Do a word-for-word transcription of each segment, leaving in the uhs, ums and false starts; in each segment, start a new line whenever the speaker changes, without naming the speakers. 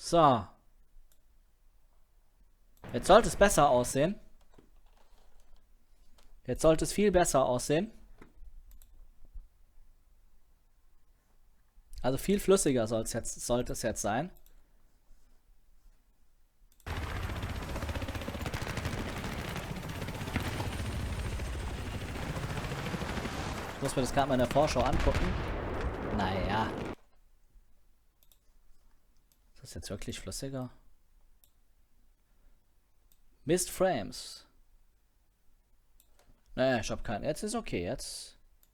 So. Jetzt sollte es besser aussehen. Jetzt sollte es viel besser aussehen. Also viel flüssiger soll es jetzt, sollte es jetzt sein. Ich muss mir das gerade mal in der Vorschau angucken. Naja. Ist das jetzt wirklich flüssiger? Missed Frames. Naja, ich hab keinen. Jetzt ist okay, jetzt.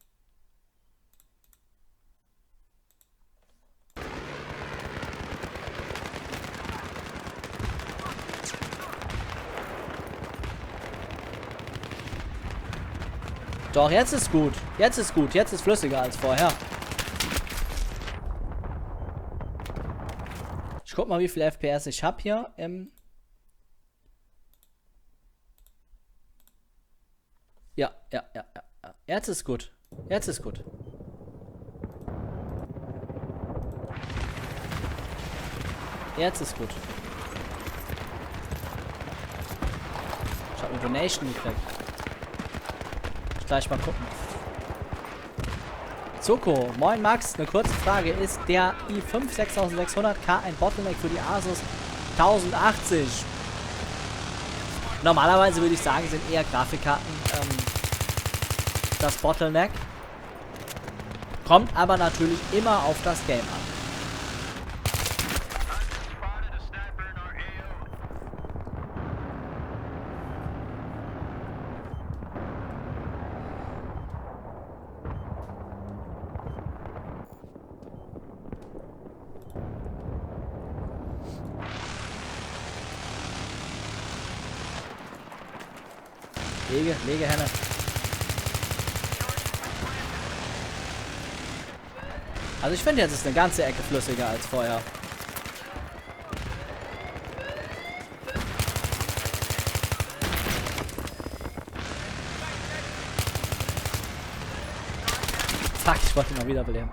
Doch, jetzt ist gut. Jetzt ist gut. Jetzt ist flüssiger als vorher. Ich guck mal, wie viel F P S ich habe hier im... Ja, ja, ja, ja. Jetzt ist gut. Jetzt ist gut. Jetzt ist gut. Ich habe eine Donation gekriegt. Gleich mal gucken. Zuko, moin Max, eine kurze Frage. Ist der i fünf sechstausendsechshundert K ein Bottleneck für die Asus tausendachtzig? Normalerweise würde ich sagen, sind eher Grafikkarten ähm, das Bottleneck. Kommt aber natürlich immer auf das Game an. Lege, lege, Henne. Also ich finde, jetzt ist eine ganze Ecke flüssiger als vorher. Fuck, ich wollte ihn mal wiederbeleben.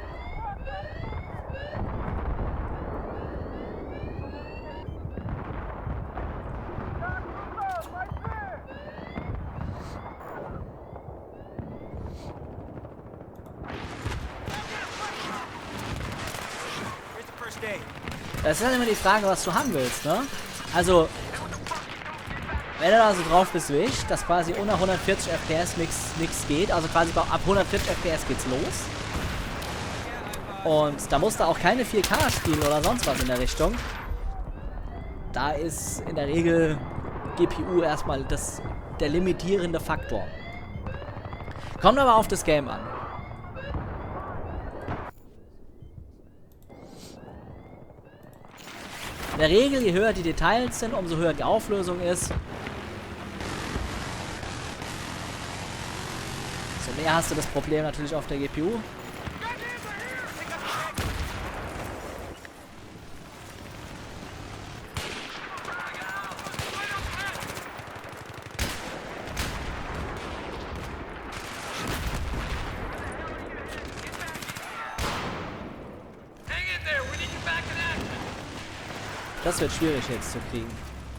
Das ist halt immer die Frage, was du haben willst, ne? Also, wenn du da so drauf bist wie ich, dass quasi unter hundertvierzig F P S nichts geht, also quasi ab hundertvierzig F P S geht's los. Und da musst du auch keine vier K spielen oder sonst was in der Richtung. Da ist in der Regel G P U erstmal das, der limitierende Faktor. Kommt aber auf das Game an. In der Regel, je höher die Details sind, umso höher die Auflösung ist. So mehr hast du das Problem natürlich auf der G P U. Das wird schwierig jetzt zu kriegen.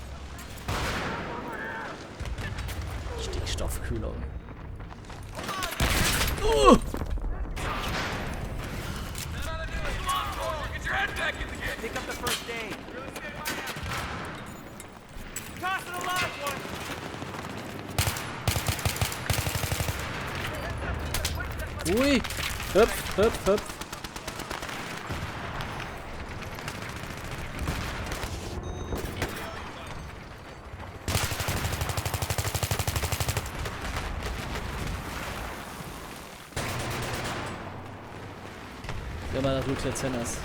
Stickstoffkühlung. Uh! Ui! Hüpf, hüpf, hüpf. Wenn man da gut jetzt hin ist.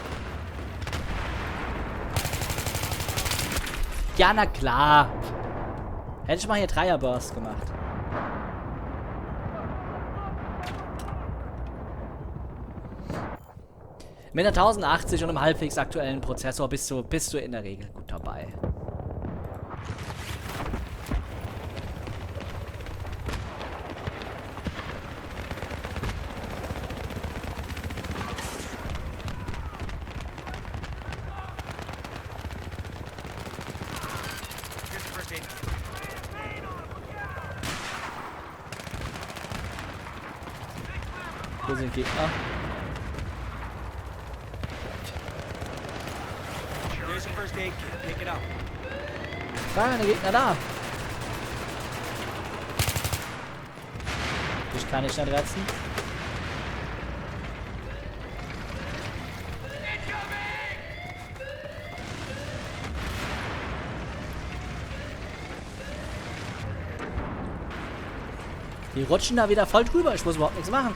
Ja, na klar. Hätte ich mal hier Dreier-Burst gemacht. Mit einer tausendachtzig und einem halbwegs aktuellen Prozessor bist du, bist du in der Regel gut dabei. Wo sind Gegner? Da sind Gegner da. Ich kann nicht retzen. Die rutschen da wieder voll drüber. Ich muss überhaupt nichts machen.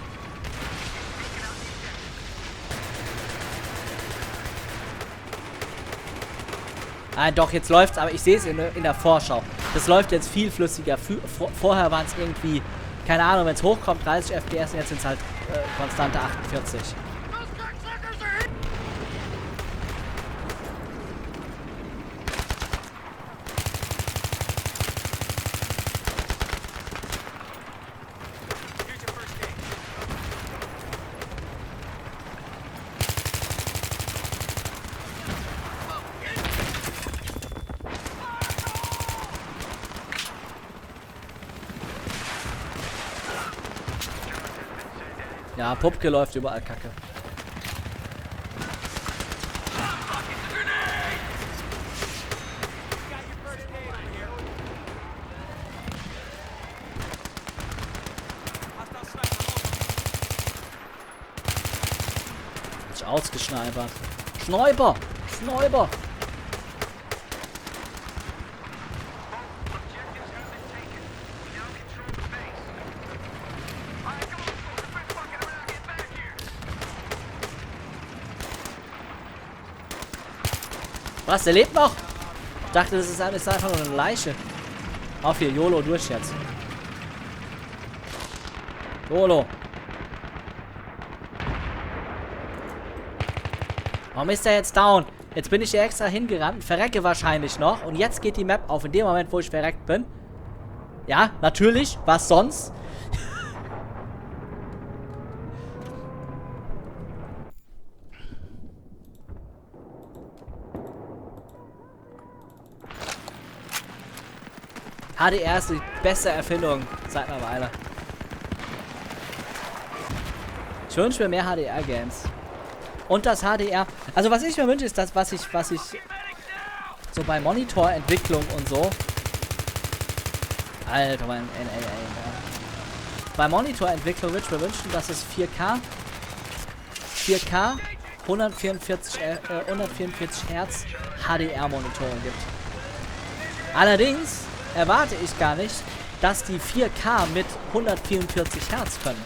Ah, doch, jetzt läuft's, aber ich sehe es in, in der Vorschau. Das läuft jetzt viel flüssiger. Für, vor, vorher waren es irgendwie, keine Ahnung, wenn es hochkommt, dreißig F P S und jetzt sind es halt äh, konstante achtundvierzig. Ja, Pupke läuft überall Kacke. Ist ausgeschneibert. Schnäuber! Schnäuber! Was, der lebt noch? Ich dachte, das ist einfach nur eine Leiche. Auf hier, YOLO durch jetzt. YOLO. Warum ist der jetzt down? Jetzt bin ich hier extra hingerannt, verrecke wahrscheinlich noch. Und jetzt geht die Map auf, in dem Moment, wo ich verreckt bin. Ja, natürlich. Was sonst? H D R ist die beste Erfindung seit einer Weile. Ich wünsche mir mehr H D R-Games. Und das H D R... Also was ich mir wünsche, ist das, was ich, was ich so bei Monitorentwicklung und so... Alter, mein N A A. Bei Monitorentwicklung würde ich mir wünschen, dass es vier K... vier K, hundertvierundvierzig, äh, hundertvierundvierzig Hertz H D R-Monitoren gibt. Allerdings... erwarte ich gar nicht, dass die vier K mit hundertvierundvierzig Hertz können.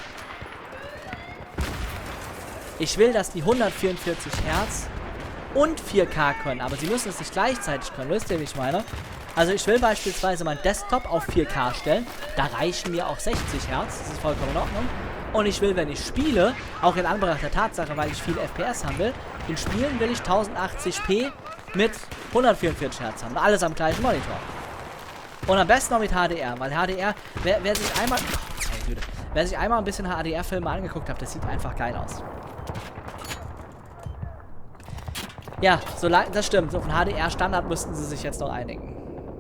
Ich will, dass die hundertvierundvierzig Hertz und vier K können, aber sie müssen es nicht gleichzeitig können. Wisst ihr, wie ich meine? Also ich will beispielsweise meinen Desktop auf vier K stellen. Da reichen mir auch sechzig Hertz. Das ist vollkommen in Ordnung. Und ich will, wenn ich spiele, auch in Anbetracht der Tatsache, weil ich viel F P S haben will, in Spielen will ich tausendachtzig p mit hundertvierundvierzig Hertz haben. Und alles am gleichen Monitor. Und am besten noch mit H D R, weil H D R, wer, wer sich einmal, oh, wer sich einmal ein bisschen H D R-Filme angeguckt hat, das sieht einfach geil aus. Ja, so das stimmt. Auf den H D R-Standard müssten sie sich jetzt noch einigen.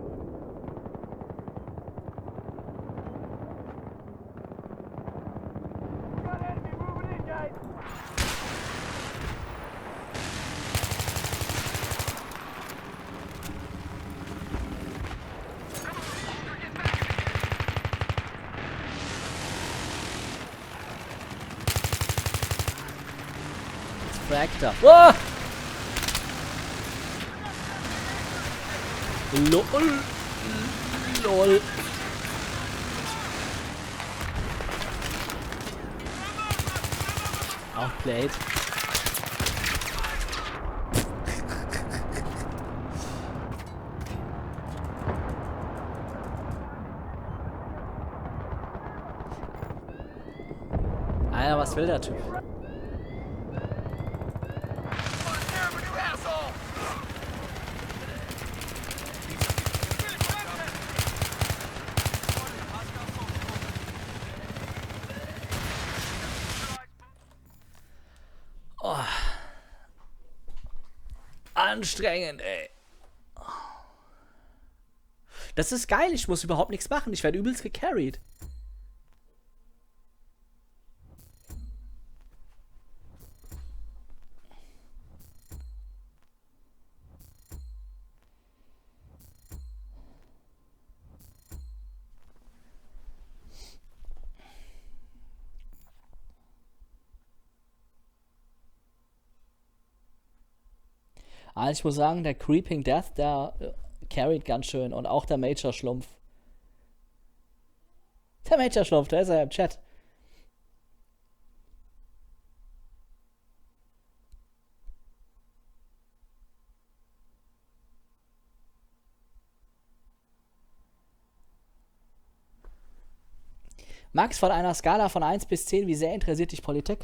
Fractor. Oh! Lol. Lol. Outplayed. Alter, was will der Typ? Oh. Anstrengend, ey. Das ist geil, ich muss überhaupt nichts machen. Ich werde übelst gecarried. Also ich muss sagen, der Creeping Death, der äh, carried ganz schön. Und auch der Major-Schlumpf. Der Major-Schlumpf, der ist ja im Chat. Max, von einer Skala von eins bis zehn, wie sehr interessiert dich Politik?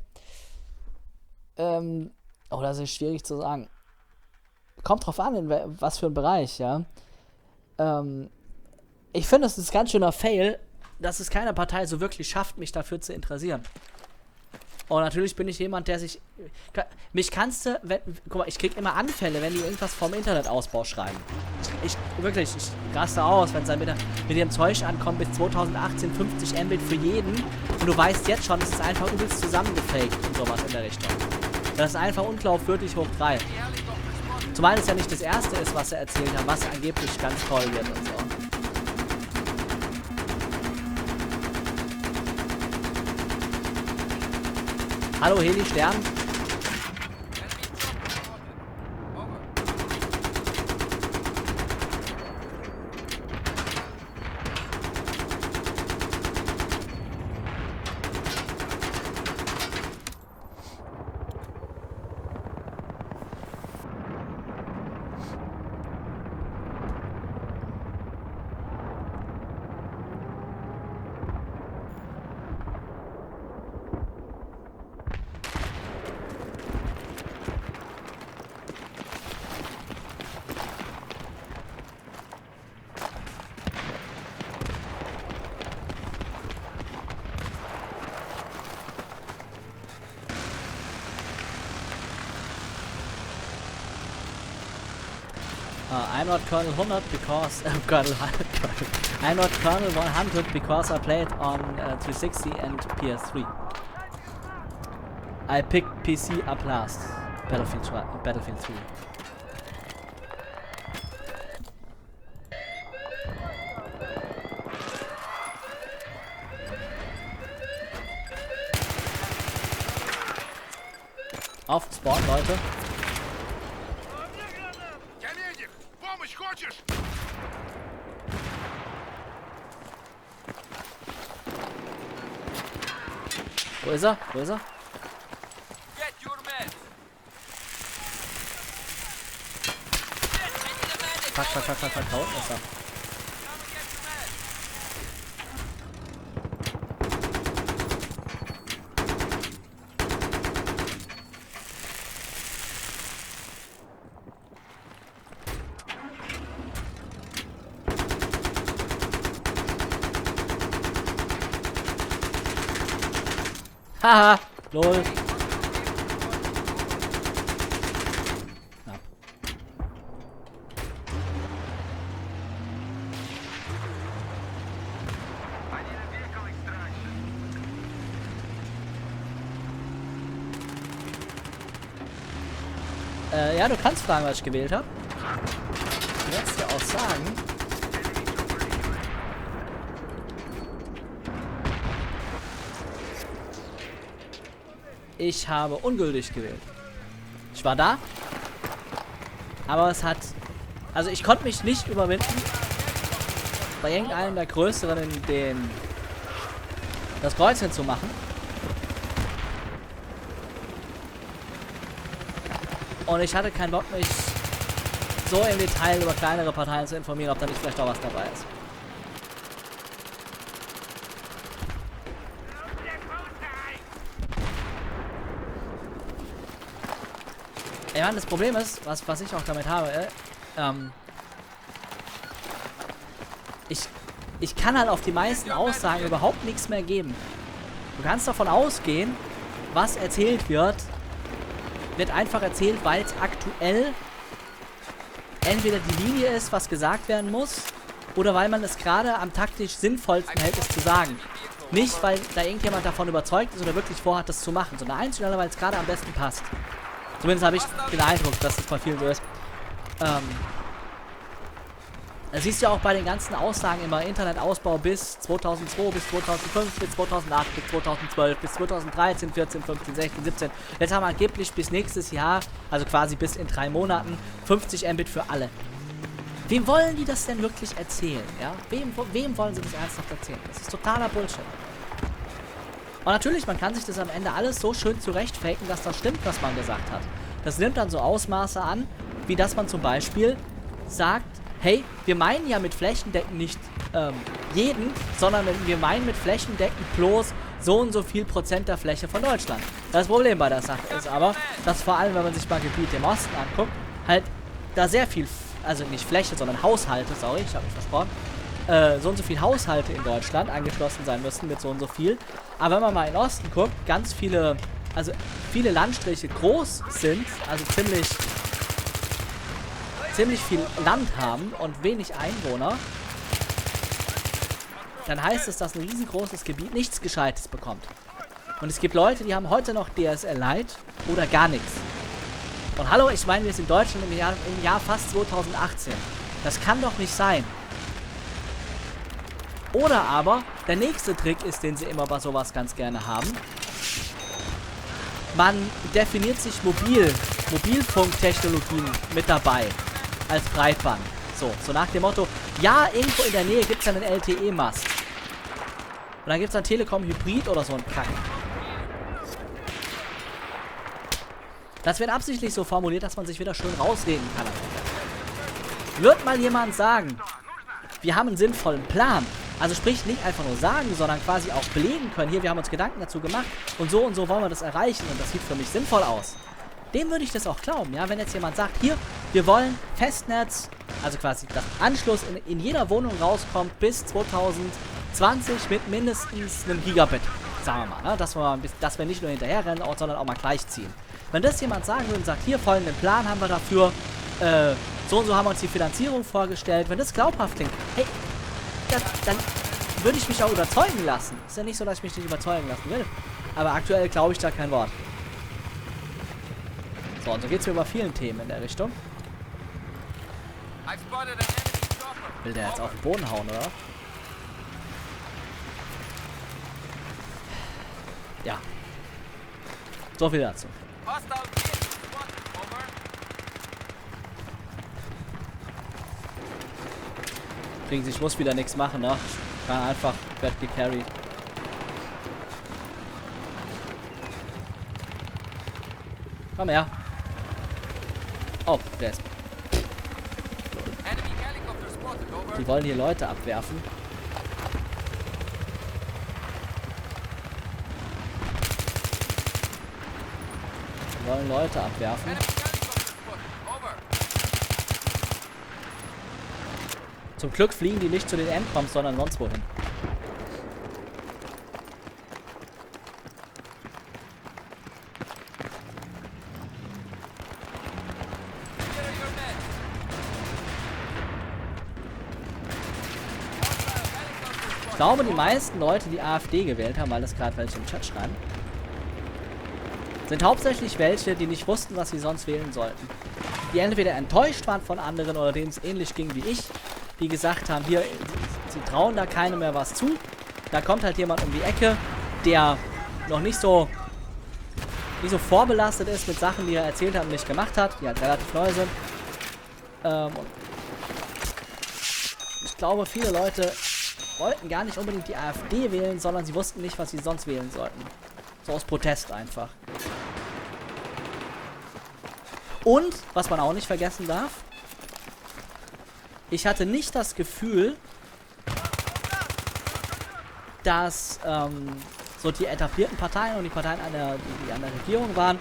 Ähm, oh, das ist schwierig zu sagen. Kommt drauf an, in was für ein Bereich, ja. Ähm, ich finde, es ist ein ganz schöner Fail, dass es keine Partei so wirklich schafft, mich dafür zu interessieren. Und natürlich bin ich jemand, der sich... Mich kannst du... Wenn, guck mal, ich krieg immer Anfälle, wenn die irgendwas vom Internetausbau schreiben. Ich, wirklich, ich raste aus, wenn es dann mit, mit dem Zeug ankommt, bis zweitausendachtzehn fünfzig Mbit für jeden. Und du weißt jetzt schon, es ist einfach übelst zusammengefaked und sowas in der Richtung. Das ist einfach unglaubwürdig hoch drei. Zumal es ja nicht das erste ist, was er erzählt hat, was angeblich ganz toll wird und so. Hallo Heli Stern. Uh, I'm not Colonel one hundred because uh, Colonel one hundred. I'm not Colonel one hundred because I played on uh, three sixty and P S three. I picked P C up last. Battlefield, Battlefield three. Auf Spawn, Leute. Wo ist er? Wo ist er? Fuck, fuck, fuck, fuck, fuck, da unten ist er. Haha, lol. Knapp. Äh, ja, du kannst fragen, was ich gewählt habe. Ich werde es dir auch sagen. Ich habe ungültig gewählt. Ich war da, aber es hat... Also ich konnte mich nicht überwinden, bei irgendeinem der Größeren den das Kreuzchen zu machen. Und ich hatte keinen Bock, mich so im Detail über kleinere Parteien zu informieren, ob da nicht vielleicht auch was dabei ist. Ja, das Problem ist, was, was ich auch damit habe, äh, ähm, ich, ich kann halt auf die meisten Aussagen überhaupt nichts mehr geben. Du kannst davon ausgehen, was erzählt wird, wird einfach erzählt, weil es aktuell entweder die Linie ist, was gesagt werden muss, oder weil man es gerade am taktisch sinnvollsten hält, es zu sagen. Nicht, weil da irgendjemand davon überzeugt ist oder wirklich vorhat, das zu machen, sondern einzig und allein, weil es gerade am besten passt. Zumindest habe ich den Eindruck, dass das bei vielen so ist. Ähm Das siehst du ja auch bei den ganzen Aussagen immer, Internetausbau bis zweitausendzwei, bis zweitausendfünf, bis zweitausendacht, bis zweitausendzwölf, bis zweitausenddreizehn, vierzehn, fünfzehn, sechzehn, siebzehn. Jetzt haben wir angeblich bis nächstes Jahr, also quasi bis in drei Monaten, fünfzig Mbit für alle. Wem wollen die das denn wirklich erzählen? Ja? Wem, wem wollen sie das ernsthaft erzählen? Das ist totaler Bullshit. Und natürlich, man kann sich das am Ende alles so schön zurechtfaken, dass das stimmt, was man gesagt hat. Das nimmt dann so Ausmaße an, wie dass man zum Beispiel sagt, hey, wir meinen ja mit flächendeckend nicht ähm, jeden, sondern wir meinen mit flächendeckend bloß so und so viel Prozent der Fläche von Deutschland. Das Problem bei der Sache ist aber, dass vor allem, wenn man sich mal Gebiete im Osten anguckt, halt da sehr viel, also nicht Fläche, sondern Haushalte, sorry, ich habe mich versprochen, äh, so und so viel Haushalte in Deutschland angeschlossen sein müssen mit so und so viel. Aber wenn man mal in den Osten guckt, ganz viele, also viele Landstriche groß sind, also ziemlich... ziemlich viel Land haben und wenig Einwohner, dann heißt es, dass ein riesengroßes Gebiet nichts Gescheites bekommt. Und es gibt Leute, die haben heute noch D S L Lite oder gar nichts. Und hallo, ich meine, wir sind in Deutschland im Jahr, im Jahr fast zweitausendachtzehn. Das kann doch nicht sein. Oder aber, der nächste Trick ist, den sie immer bei sowas ganz gerne haben. Man definiert sich mobil, Mobilfunktechnologien mit dabei. Als Breitband. So, so nach dem Motto, ja, irgendwo in der Nähe gibt es ja einen L T E-Mast. Und dann gibt es dann Telekom Hybrid oder so ein Kack. Das wird absichtlich so formuliert, dass man sich wieder schön rausreden kann. Wird mal jemand sagen, wir haben einen sinnvollen Plan. Also sprich, nicht einfach nur sagen, sondern quasi auch belegen können. Hier, wir haben uns Gedanken dazu gemacht und so und so wollen wir das erreichen und das sieht für mich sinnvoll aus. Dem würde ich das auch glauben, ja, wenn jetzt jemand sagt, hier, wir wollen Festnetz, also quasi das Anschluss in, in jeder Wohnung rauskommt bis zweitausendzwanzig mit mindestens einem Gigabit, sagen wir mal, ne, dass wir, mal, dass wir nicht nur hinterherrennen, sondern auch mal gleichziehen. Wenn das jemand sagen würde und sagt, hier, folgenden Plan haben wir dafür, äh, so und so haben wir uns die Finanzierung vorgestellt, wenn das glaubhaft klingt, hey, das, dann würde ich mich auch überzeugen lassen. Ist ja nicht so, dass ich mich nicht überzeugen lassen will, aber aktuell glaube ich da kein Wort. So, und so geht es mir über vielen Themen in der Richtung. Will der jetzt auf den Boden hauen, oder? Ja. So viel dazu. Übrigens, ich muss wieder nichts machen, ne? Ich kann einfach, werd gecarried. Komm her. Oh, der ist... Die wollen hier Leute abwerfen. Die wollen Leute abwerfen. Zum Glück fliegen die nicht zu den Endcoms, sondern sonst wohin. Ich glaube, die meisten Leute, die AfD gewählt haben, weil das gerade welche im Chat schreiben, sind hauptsächlich welche, die nicht wussten, was sie sonst wählen sollten. Die entweder enttäuscht waren von anderen oder denen es ähnlich ging wie ich, die gesagt haben, hier, sie trauen da keinem mehr was zu. Da kommt halt jemand um die Ecke, der noch nicht so, nicht so vorbelastet ist mit Sachen, die er erzählt hat und nicht gemacht hat, die halt relativ neu sind. Ähm, und ich glaube, viele Leute wollten gar nicht unbedingt die AfD wählen, sondern sie wussten nicht, was sie sonst wählen sollten. So aus Protest einfach. Und, was man auch nicht vergessen darf, ich hatte nicht das Gefühl, dass ähm, so die etablierten Parteien und die Parteien, an der, die, die an der Regierung waren,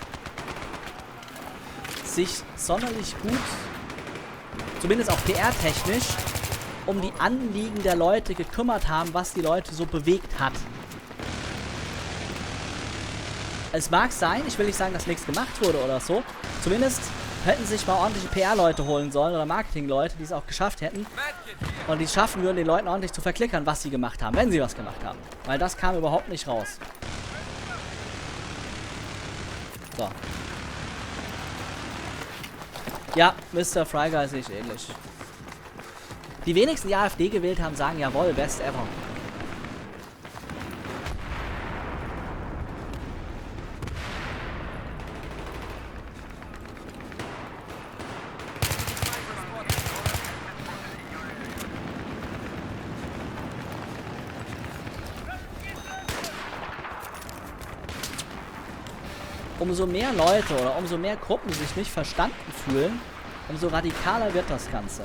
sich sonderlich gut, zumindest auch P R-technisch, um die Anliegen der Leute gekümmert haben, was die Leute so bewegt hat. Es mag sein, ich will nicht sagen, dass nichts gemacht wurde oder so. Zumindest hätten sich mal ordentliche P R-Leute holen sollen oder Marketing-Leute, die es auch geschafft hätten. Und die es schaffen würden, den Leuten ordentlich zu verklickern, was sie gemacht haben, wenn sie was gemacht haben. Weil das kam überhaupt nicht raus. So. Ja, Mister Fry Guy sehe ich ähnlich. Die wenigsten, die AfD gewählt haben, sagen, jawohl, best ever. Umso mehr Leute oder umso mehr Gruppen sich nicht verstanden fühlen, umso radikaler wird das Ganze.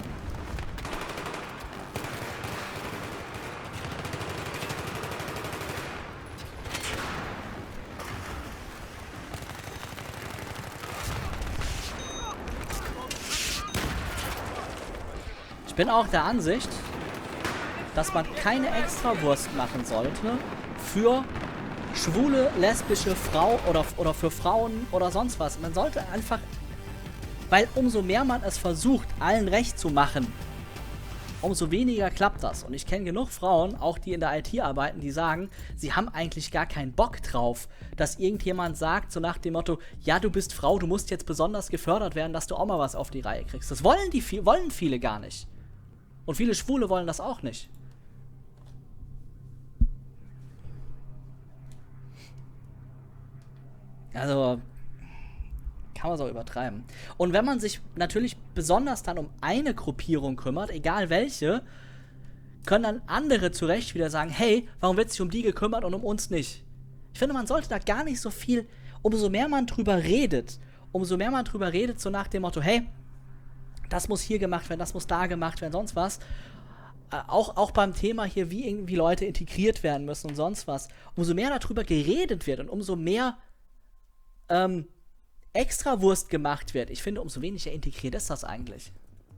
Ich bin auch der Ansicht, dass man keine Extrawurst machen sollte für schwule, lesbische Frau oder, oder für Frauen oder sonst was. Man sollte einfach, weil umso mehr man es versucht, allen recht zu machen, umso weniger klappt das. Und ich kenne genug Frauen, auch die in der I T arbeiten, die sagen, sie haben eigentlich gar keinen Bock drauf, dass irgendjemand sagt, so nach dem Motto, ja, du bist Frau, du musst jetzt besonders gefördert werden, dass du auch mal was auf die Reihe kriegst. Das wollen, die, wollen viele gar nicht. Und viele Schwule wollen das auch nicht. Also, kann man es auch übertreiben. Und wenn man sich natürlich besonders dann um eine Gruppierung kümmert, egal welche, können dann andere zu Recht wieder sagen, hey, warum wird sich um die gekümmert und um uns nicht? Ich finde, man sollte da gar nicht so viel, umso mehr man drüber redet, umso mehr man drüber redet, so nach dem Motto, hey, das muss hier gemacht werden, das muss da gemacht werden, sonst was. Äh, auch, auch beim Thema hier, wie irgendwie Leute integriert werden müssen und sonst was. Umso mehr darüber geredet wird und umso mehr Ähm, Extrawurst gemacht wird. Ich finde, umso weniger integriert ist das eigentlich.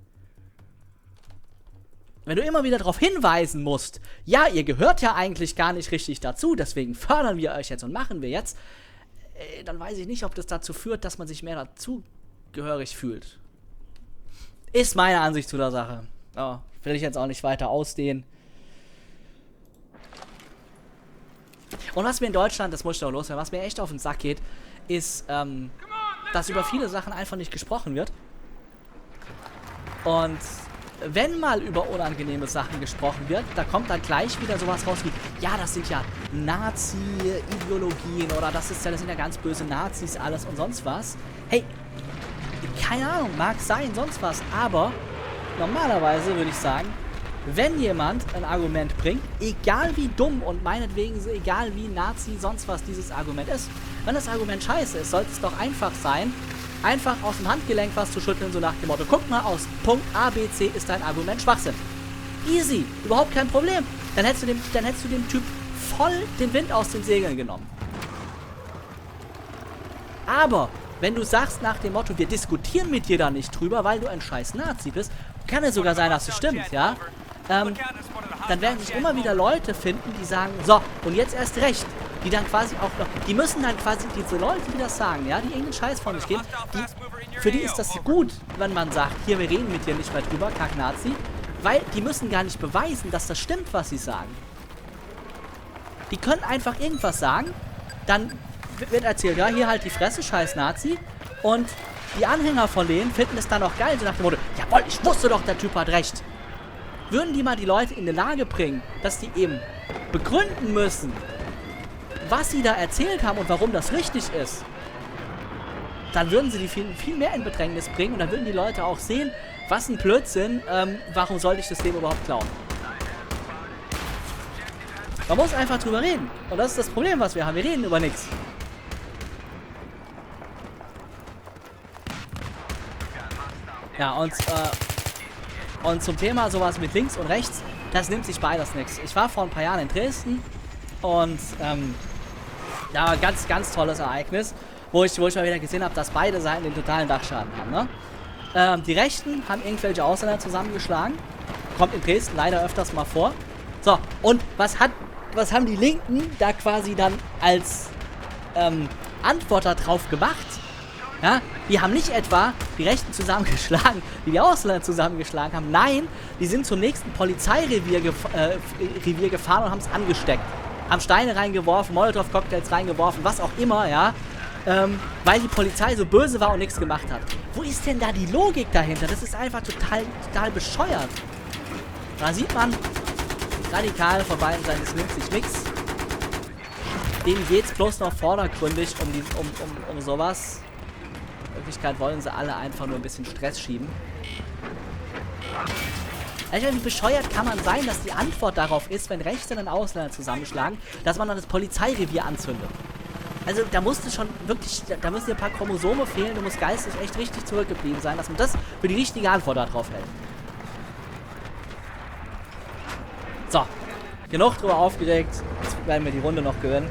Wenn du immer wieder darauf hinweisen musst, ja, ihr gehört ja eigentlich gar nicht richtig dazu, deswegen fördern wir euch jetzt und machen wir jetzt, äh, dann weiß ich nicht, ob das dazu führt, dass man sich mehr dazugehörig fühlt. Ist meine Ansicht zu der Sache. Oh, will ich jetzt auch nicht weiter ausdehnen. Und was mir in Deutschland, das muss ich doch loswerden, was mir echt auf den Sack geht, ist, ähm, dass über viele Sachen einfach nicht gesprochen wird. Und wenn mal über unangenehme Sachen gesprochen wird, da kommt dann gleich wieder sowas raus wie, ja, das sind ja Nazi-Ideologien oder das ist ja, das sind ja ganz böse Nazis, alles und sonst was. Hey, keine Ahnung, mag sein, sonst was, aber normalerweise würde ich sagen, wenn jemand ein Argument bringt, egal wie dumm und meinetwegen so egal wie Nazi sonst was dieses Argument ist, wenn das Argument scheiße ist, sollte es doch einfach sein, einfach aus dem Handgelenk was zu schütteln, so nach dem Motto, guck mal aus, Punkt A, B, C ist dein Argument Schwachsinn. Easy, überhaupt kein Problem. Dann hättest du dem, dann hättest du dem Typ voll den Wind aus den Segeln genommen. Aber wenn du sagst nach dem Motto, wir diskutieren mit dir da nicht drüber, weil du ein scheiß Nazi bist, kann es sogar sein, dass es stimmt, ja? Ähm, dann werden sich immer wieder Leute finden, die sagen, so, und jetzt erst recht, die dann quasi auch noch, die müssen dann quasi, diese Leute, die das sagen, ja, die irgendeinen Scheiß von sich geben, die, für die ist das gut, wenn man sagt, hier, wir reden mit dir nicht mehr drüber, kack Nazi, weil die müssen gar nicht beweisen, dass das stimmt, was sie sagen. Die können einfach irgendwas sagen, dann wird erzählt, ja, hier halt die Fresse, scheiß Nazi, und die Anhänger von denen finden es dann auch geil, so nach dem Motto, jawohl, ich wusste doch, der Typ hat recht. Würden die mal die Leute in die Lage bringen, dass die eben begründen müssen, was sie da erzählt haben und warum das richtig ist, dann würden sie die viel, viel mehr in Bedrängnis bringen und dann würden die Leute auch sehen, was ein Blödsinn, ähm, warum sollte ich das Leben überhaupt klauen? Man muss einfach drüber reden. Und das ist das Problem, was wir haben. Wir reden über nichts. Ja, und, äh, und zum Thema sowas mit links und rechts, das nimmt sich beides nichts. Ich war vor ein paar Jahren in Dresden und, ähm, da war ein ganz, ganz tolles Ereignis, wo ich, wo ich mal wieder gesehen habe, dass beide Seiten den totalen Dachschaden haben, ne? Ähm, die Rechten haben irgendwelche Ausländer zusammengeschlagen. Kommt in Dresden leider öfters mal vor. So, und was hat, was haben die Linken da quasi dann als, ähm, Antwort darauf gemacht? Ja, die haben nicht etwa die Rechten zusammengeschlagen, die die Ausländer zusammengeschlagen haben. Nein, die sind zum nächsten Polizeirevier gef äh, Revier gefahren und haben es angesteckt. Haben Steine reingeworfen, Molotow-Cocktails reingeworfen, was auch immer, ja. Ähm, weil die Polizei so böse war und nichts gemacht hat. Wo ist denn da die Logik dahinter? Das ist einfach total, total bescheuert. Da sieht man, radikal von beiden Seiten, es nimmt sich nichts. Denen geht es bloß noch vordergründig um, die, um, um, um sowas. In Wirklichkeit wollen sie alle einfach nur ein bisschen Stress schieben. Also wie bescheuert kann man sein, dass die Antwort darauf ist, wenn Rechte und Ausländer zusammenschlagen, dass man dann das Polizeirevier anzündet. Also da musste schon wirklich, da müssen dir ein paar Chromosome fehlen, du musst geistig echt richtig zurückgeblieben sein, dass man das für die richtige Antwort darauf hält. So, genug drüber aufgeregt, jetzt werden wir die Runde noch gewinnen.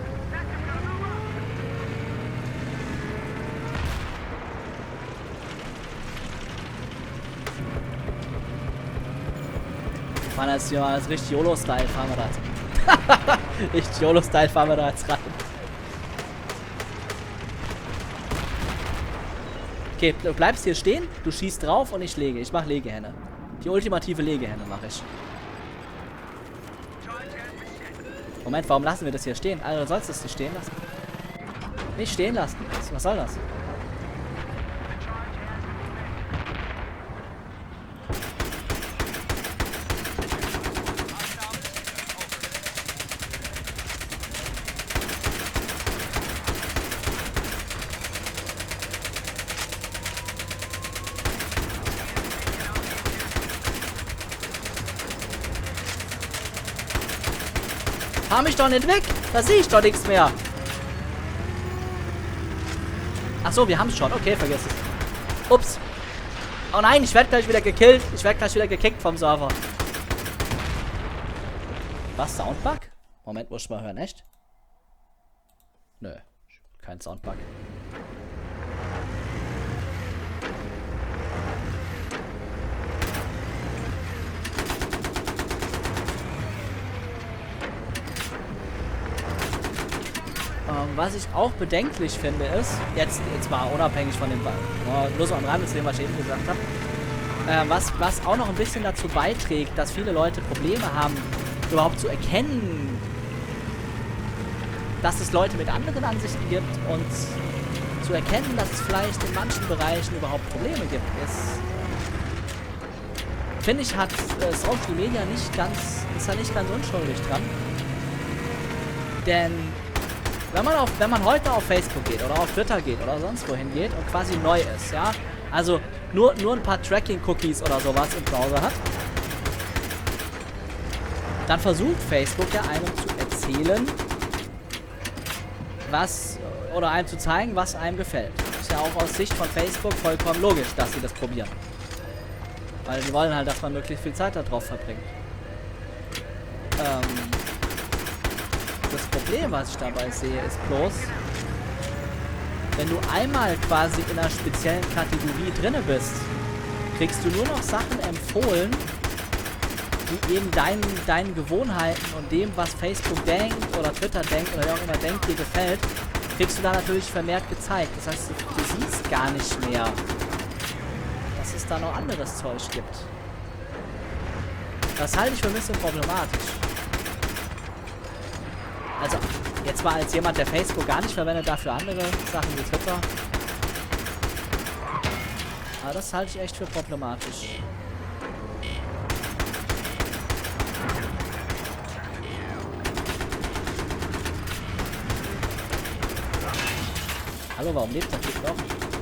Mann, jetzt hier mal das richtig YOLO-Style fahren wir da jetzt. Richtig YOLO-Style fahren wir da jetzt rein. Okay, du bleibst hier stehen, du schießt drauf und ich lege. Ich mache Legehenne. Die ultimative Legehenne mache ich. Moment, warum lassen wir das hier stehen? Also, du sollst das hier stehen lassen. Nicht stehen lassen. Was soll das? Fahr mich doch nicht weg! Da sehe ich doch nichts mehr! Achso, wir haben es schon. Okay, vergiss es. Ups. Oh nein, ich werde gleich wieder gekillt. Ich werde gleich wieder gekickt vom Server. Was? Soundbug? Moment, muss ich mal hören, echt? Nö, kein Soundbug. Was ich auch bedenklich finde ist, jetzt, jetzt mal unabhängig von dem Ball, nur so am Rand, was ich eben gesagt habe, äh, was, was auch noch ein bisschen dazu beiträgt, dass viele Leute Probleme haben, überhaupt zu erkennen, dass es Leute mit anderen Ansichten gibt und zu erkennen, dass es vielleicht in manchen Bereichen überhaupt Probleme gibt, ist, finde ich, hat äh, Social Media nicht ganz, ist da nicht ganz unschuldig dran. Denn Wenn man, auf, wenn man heute auf Facebook geht oder auf Twitter geht oder sonst wohin geht und quasi neu ist, ja, also nur, nur ein paar Tracking-Cookies oder sowas im Browser hat, dann versucht Facebook ja einem zu erzählen, was, oder einem zu zeigen, was einem gefällt. Ist ja auch aus Sicht von Facebook vollkommen logisch, dass sie das probieren. Weil sie wollen halt, dass man möglichst viel Zeit darauf verbringt. Ähm... Das Problem, was ich dabei sehe, ist bloß, wenn du einmal quasi in einer speziellen Kategorie drinne bist, kriegst du nur noch Sachen empfohlen, die eben deinen, deinen Gewohnheiten und dem, was Facebook denkt oder Twitter denkt oder wer auch immer denkt, dir gefällt, kriegst du da natürlich vermehrt gezeigt. Das heißt, du, du siehst gar nicht mehr, dass es da noch anderes Zeug gibt. Das halte ich für ein bisschen problematisch. Also, jetzt mal als jemand, der Facebook gar nicht verwendet, dafür andere Sachen wie Twitter. Aber das halte ich echt für problematisch. Hallo, warum lebt der Typ noch?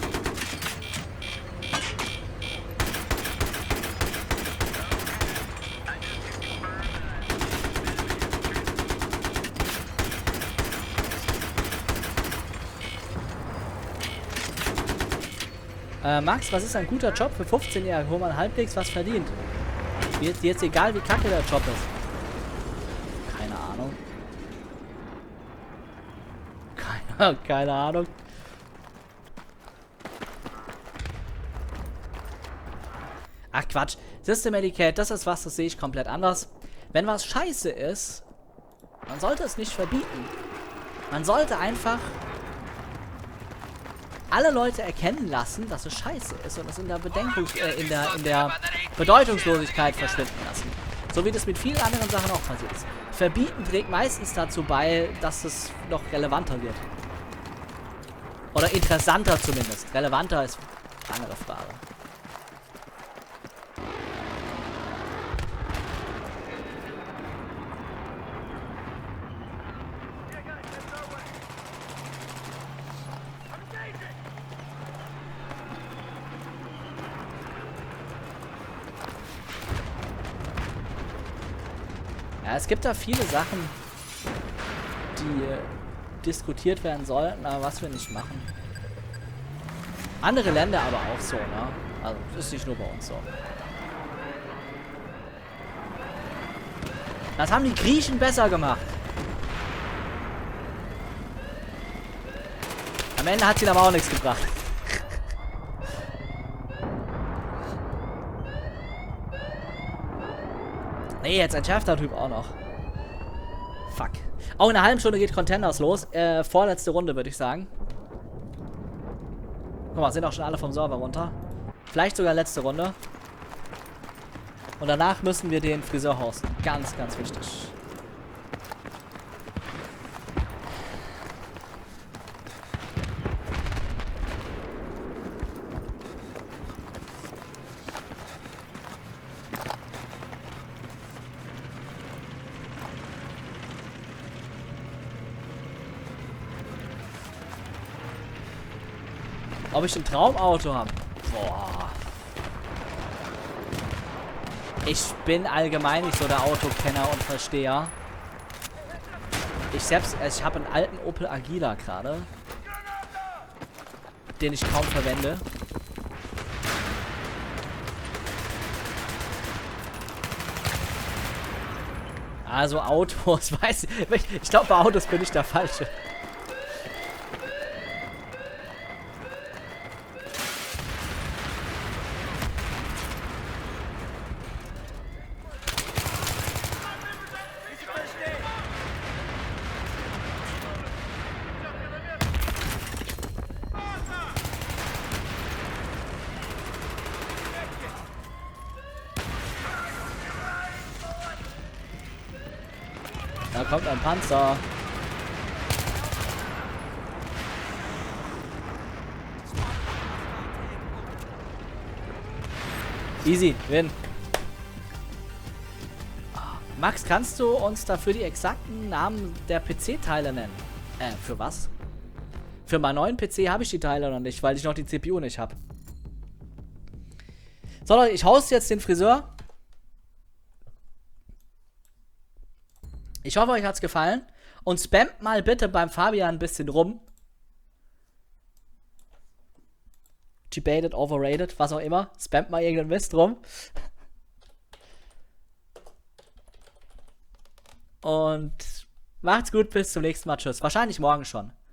Äh, Max, was ist ein guter Job für fünfzehnjährige, wo man halbwegs was verdient? Mir ist jetzt egal, wie kacke der Job ist. Keine Ahnung. Keine, keine Ahnung. Ach Quatsch. Systemedicate, das ist was, das sehe ich komplett anders. Wenn was scheiße ist, man sollte es nicht verbieten. Man sollte einfach alle Leute erkennen lassen, dass es scheiße ist und es in der Bedenkungs äh, in der in der Bedeutungslosigkeit verschwinden lassen. So wie das mit vielen anderen Sachen auch passiert ist. Verbieten trägt meistens dazu bei, dass es noch relevanter wird. Oder interessanter zumindest. Relevanter ist eine andere Frage. Ja, es gibt da viele Sachen, die äh, diskutiert werden sollten, aber was wir nicht machen. Andere Länder aber auch so, ne? Also, das ist nicht nur bei uns so. Das haben die Griechen besser gemacht. Am Ende hat sie aber auch nichts gebracht. Nee, jetzt entschärft der Typ auch noch. Fuck. Auch in einer halben Stunde geht Contenders los. Äh, vorletzte Runde, würde ich sagen. Guck mal, sind auch schon alle vom Server runter. Vielleicht sogar letzte Runde. Und danach müssen wir den Friseur hosten. Ganz, ganz wichtig. Ob ich ein Traumauto habe? Boah. Ich bin allgemein nicht so der Autokenner und Versteher. Ich selbst, also ich habe einen alten Opel Agila gerade, den ich kaum verwende. Also Autos, weiß ich. Ich glaube, bei Autos bin ich der Falsche. Da kommt ein Panzer. Easy, win. Max, kannst du uns dafür die exakten Namen der P C-Teile nennen? Äh, für was? Für meinen neuen P C habe ich die Teile noch nicht, weil ich noch die C P U nicht habe. So, Leute, ich hoste jetzt den Friseur. Ich hoffe, euch hat's gefallen. Und spamt mal bitte beim Fabian ein bisschen rum. Debated, overrated, was auch immer. Spamt mal irgendeinen Mist rum. Und macht's gut, bis zum nächsten Mal. Tschüss. Wahrscheinlich morgen schon.